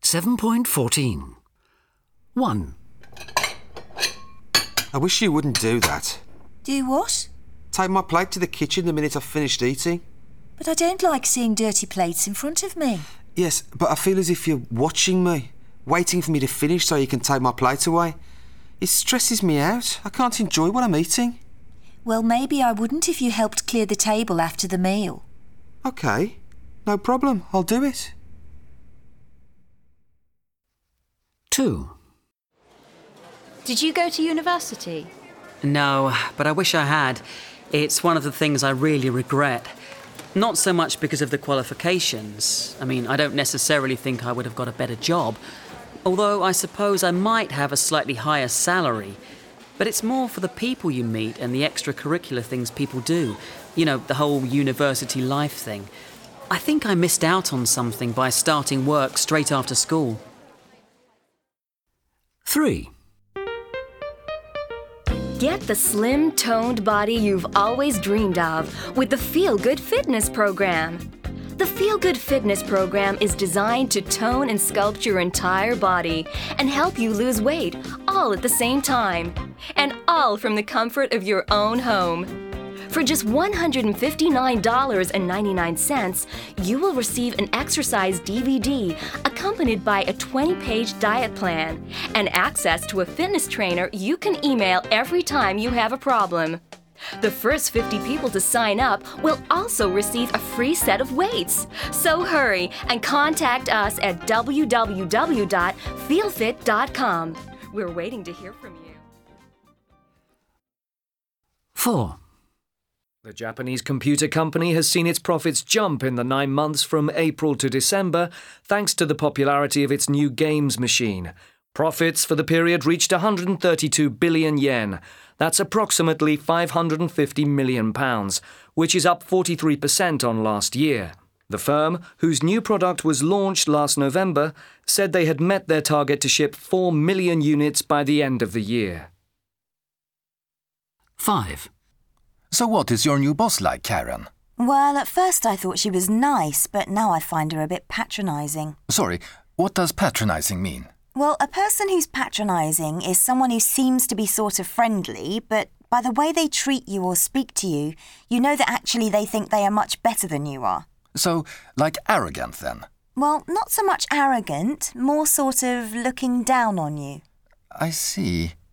7.14. 1. I wish you wouldn't do that. Do what? Take my plate to the kitchen the minute I've finished eating. But I don't like seeing dirty plates in front of me. Yes, but I feel as if you're watching me, waiting for me to finish so you can take my plate away. It stresses me out. I can't enjoy what I'm eating. Well, maybe I wouldn't if you helped clear the table after the meal. OK, no problem. I'll do it. 2. Did you go to university? No, but I wish I had. It's one of the things I really regret. Not so much because of the qualifications. I mean, I don't necessarily think I would have got a better job, although I suppose I might have a slightly higher salary. But it's more for the people you meet and the extracurricular things people do. You know, the whole university life thing. I think I missed out on something by starting work straight after school. 3. Get the slim, toned body you've always dreamed of with the Feel Good Fitness Program. The Feel Good Fitness Program is designed to tone and sculpt your entire body and help you lose weight all at the same time, and all from the comfort of your own home. For just $159.99, you will receive an exercise DVD accompanied by a 20-page diet plan and access to a fitness trainer you can email every time you have a problem. The first 50 people to sign up will also receive a free set of weights. So hurry and contact us at www.feelfit.com. We're waiting to hear from you. 4. The Japanese computer company has seen its profits jump in the 9 months from April to December thanks to the popularity of its new games machine. Profits for the period reached 132 billion yen. That's approximately £550 million, which is up 43% on last year. The firm, whose new product was launched last November, said they had met their target to ship 4 million units by the end of the year. 5. So what is your new boss like, Karen? Well, at first I thought she was nice, but now I find her a bit patronising. Sorry, what does patronising mean? Well, a person who's patronising is someone who seems to be sort of friendly, but by the way they treat you or speak to you, you know that actually they think they are much better than you are. So, like arrogant then? Well, not so much arrogant, more sort of looking down on you. I see.